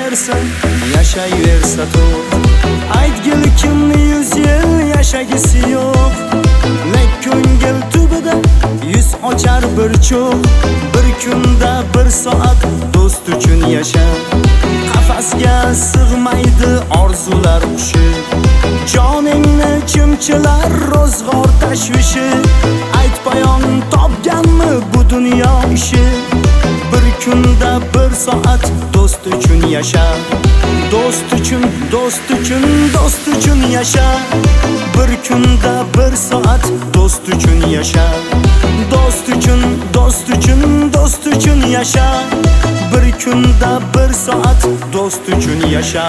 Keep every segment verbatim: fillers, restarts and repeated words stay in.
yashayversa, yashayversa to'q. Aytgil kimni yuz yil yashagisi yo'q. Lek ko'ngil tubida yuz ochar bir cho'q. Bir kunda bir soat do'st uchun yasha. Qafasga sig'maydi orzular qushi. Joningni chimchilar ro'zg'or tashvishi. Aytpayon topganmi bu dunyo ishi. Bir kunda bir soat do'st uchun yasha. Do'st uchun, do'st uchun, do'st uchun yasha. Bir kunda bir soat do'st uchun yasha. Do'st uchun, do'st uchun, do'st uchun yasha. Bir kunda bir soat do'st uchun yasha.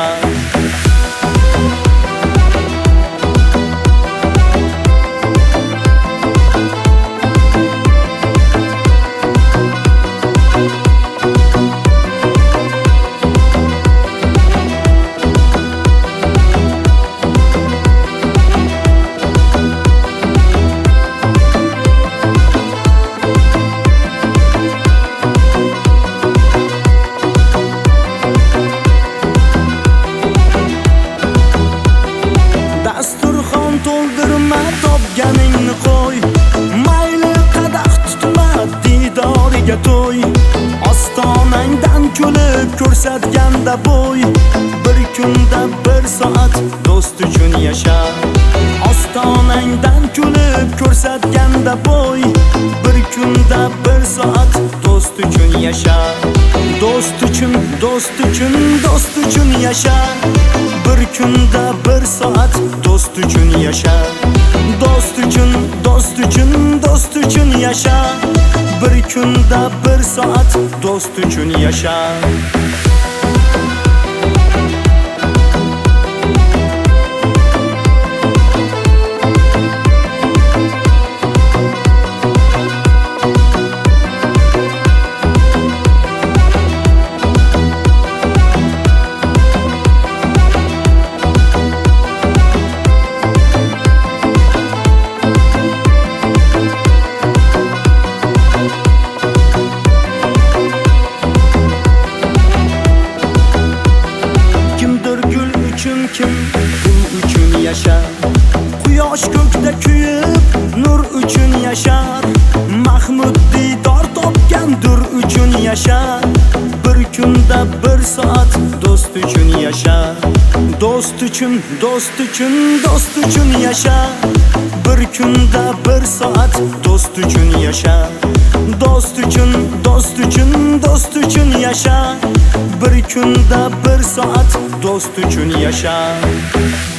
Dasturxon to'ldirma, topganingni qo'y. Mayli qadah tutma, didoriga to'y. Ostonangdan kulib ko'rsatganda bo'y. Bir kunda bir soat do'st uchun yasha. Ostonangdan kulib ko'rsatganda bo'y. Bir kunda bir soat do'st uchun yasha. Do'st uchun, do'st uchun, do'st uchun yasha. Bir kunda bir soat do'st uchun yasha. Do'st uchun, do'st uchun, do'st uchun yasha. Bir kunda bir soat do'st uchun yasha. Kim bu uchun yashar. Quyosh ko'kda kuyib nur uchun yashar. Mahmud didor topgan dur uchun yashar. Bir kunda bir soat do'st uchun yashar. Do'st uchun, do'st uchun, do'st uchun yashar. Bir kunda bir soat do'st uchun yashar. Do'st uchun, do'st uchun, do'st uchun yashar. Bir kunda bir soat do'st uchun yasha.